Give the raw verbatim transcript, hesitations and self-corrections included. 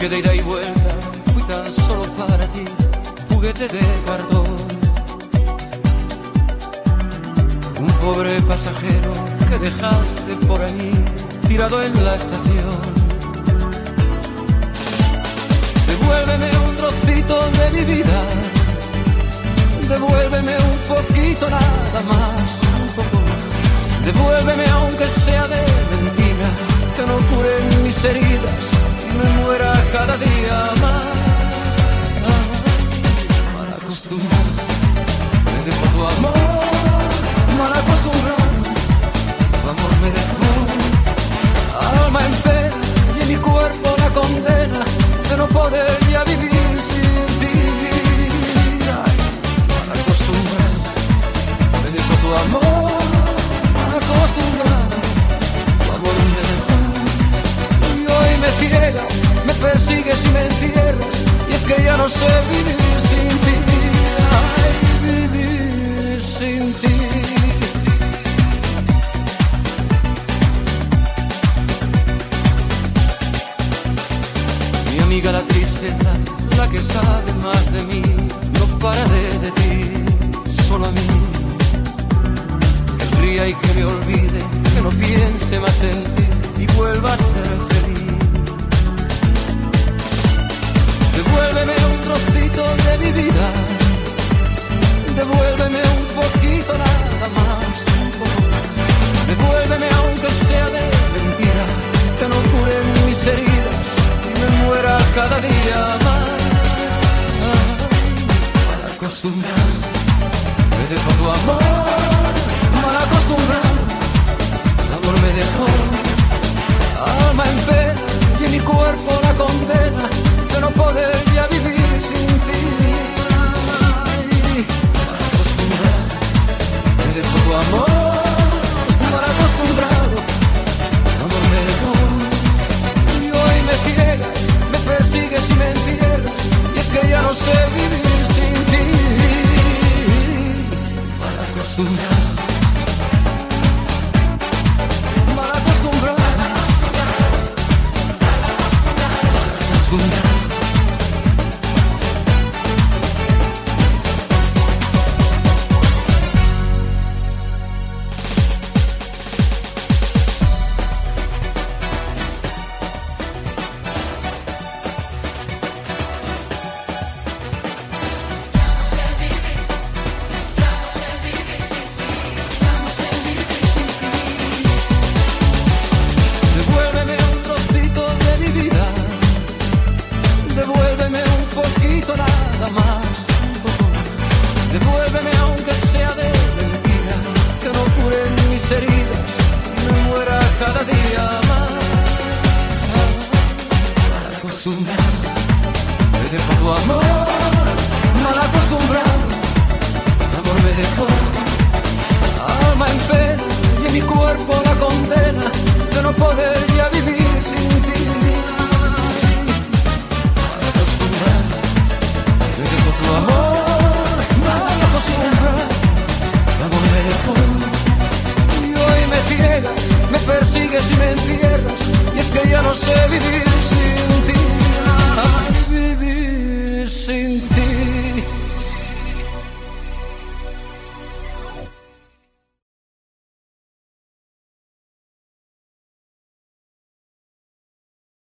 que de ida y vuelta fui tan solo para ti, juguete de cartón. Un pobre pasajero que dejaste por ahí, tirado en la estación. Devuélveme un trocito de mi vida, devuélveme un poquito nada más, un poco más. Devuélveme aunque sea de mentira, que no curen mis heridas y me muera cada día más. Mal acostumbrado, me dejó tu amor, mal acostumbrado, tu amor me dejó. Alma en pena y en mi cuerpo la condena de no poder ya vivir sin ti. Ay, mal acostumbrado, me dejó tu amor, mal acostumbrado, tu amor me dejó. Y hoy me ciegas, me persigues y me entierras, y es que ya no sé vivir sin ti. Ay, vivir sin ti. Mi amiga la tristeza, la que sabe más de mí, no para de decir solo a mí que ría y que me olvide, que no piense más en ti y vuelva a ser feliz. Devuélveme un trocito de mi vida, devuélveme un poquito nada más, un poco más. Devuélveme aunque sea de mentira, que no curen mis heridas y me muera cada día más. Mal acostumbrado, me dejó tu amor, mal acostumbrado, tu amor me dejó. Alma en pena y en mi cuerpo la condena de no poder ya vivir sin ti. Ay, mal acostumbrado, me dejó tu amor, mal acostumbrado, tu amor me dejó. Y hoy me ciegas, me persigues y me entierras, y es que ya no sé vivir sin ti. Mal acostumbrado, mal acostumbrado, mal acostumbrado. Devuélveme aunque sea de mentira, que no curen mis heridas y me muera cada día más. Mal acostumbrado, me dejó tu amor, mal acostumbrado, tu amor me dejó. Alma en pena y en mi cuerpo la condena de no poder ya vivir